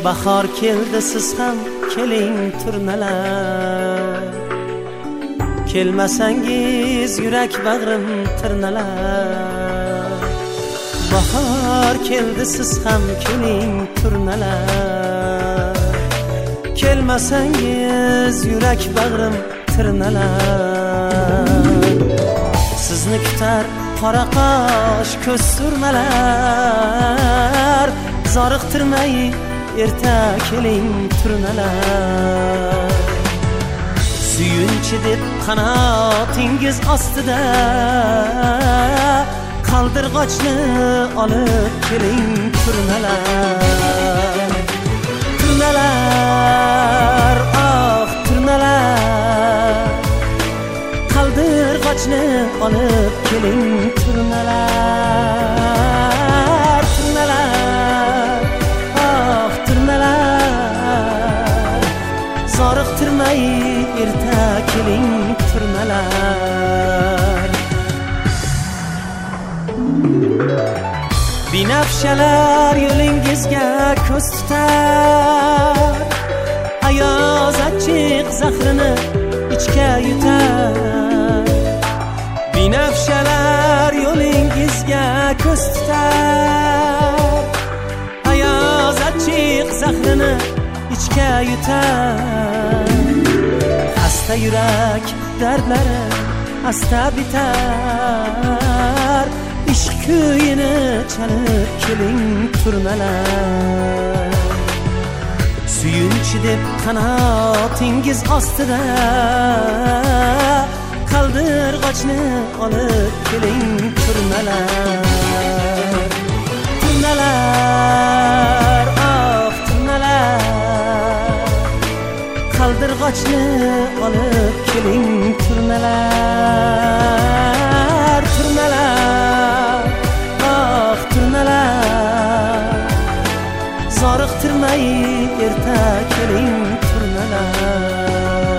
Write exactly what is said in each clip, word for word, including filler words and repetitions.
bahor keldi siz ham keling turnalar, kelmasangiz yurak bag'rim tirnalar. Bahor keldi siz ham keling turnalar, kelmasangiz yurak bag'rim tirnalar. Sizni kutar qora qosh ko'z surmalar, zoriqtirmay erta keling turnalar. Suyunchi deb qanotingiz ostida qaldirg'ochni olib keling turnalar. Turnalar, oh turnalar, qaldirg'ochni olib keling turnalar. Turnalar, oh turnalar, zoriqtirmay erta keling turnalar. Binafshalar yo'lingizga ko'z tutar, ayoz achchiq zahrini ichga yutar. Binafshalar yo'lingizga ko'z tutar, ayoz achchiq zahrini ichga yutar. Xasta yurak dardlari asta bitar, ishq kuyini chalib keling turnalar. Suyunchi deb qanotingiz ostida qaldirg'ochni olib keling turnalar. Turnalar, oh turnalar, qaldirg'ochni olib keling turnalar. Turnalar, oh turnalar, zoriqtirmay erta keling turnalar.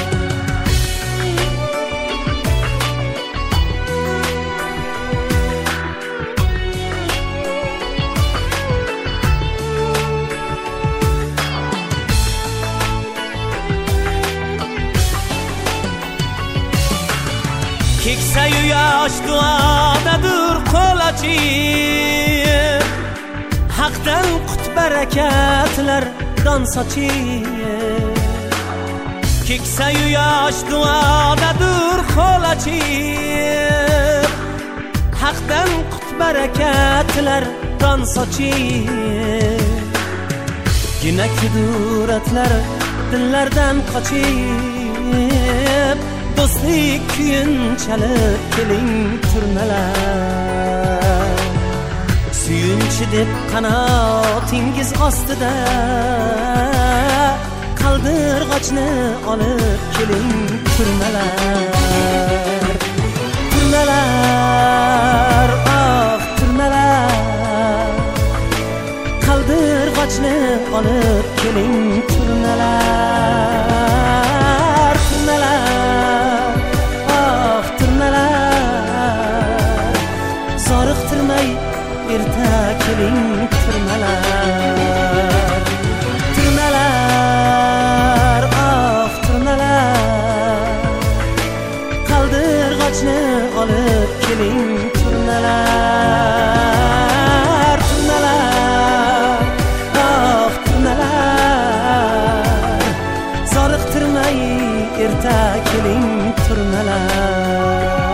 Keksayu yosh duodadir qo'l ochib, haqdan qut barakatlar don sochib. Keksayu yosh duodadir qo'l ochib, haqdan qut barakatlar don sochib. Gina kuduratlar dillardan qochib, do'stlik kuyin chalib keling turnalar. Suyunchi deb qanotingiz ostida qaldirg'ochni olib keling turnalar. Turnalar, oh turnalar, qaldirg'ochni olib keling turnalar. Turnalar, oh turnalar, zoriqtirmay erta keling turnalar. Turnalar, oh turnalar, qaldirg'ochni olib keling turnalar. Turnalar, oh turnalar, zoriqtirmay erta keling turnalar.